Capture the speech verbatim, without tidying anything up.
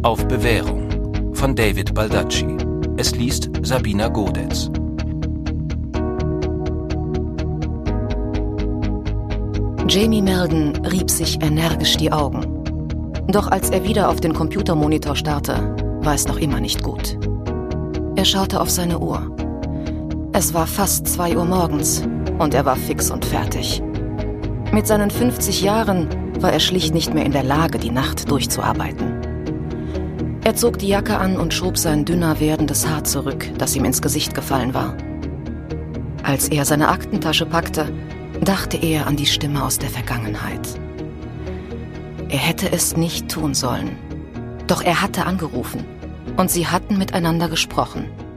Auf Bewährung von David Baldacci. Es liest Sabina Godetz. Jamie Melden rieb sich energisch die Augen. Doch als er wieder auf den Computermonitor starrte, war es noch immer nicht gut. Er schaute auf seine Uhr. Es war fast zwei Uhr morgens und er war fix und fertig. Mit seinen fünfzig Jahren war er schlicht nicht mehr in der Lage, die Nacht durchzuarbeiten. Er zog die Jacke an und schob sein dünner werdendes Haar zurück, das ihm ins Gesicht gefallen war. Als er seine Aktentasche packte, dachte er an die Stimme aus der Vergangenheit. Er hätte es nicht tun sollen. Doch er hatte angerufen und sie hatten miteinander gesprochen.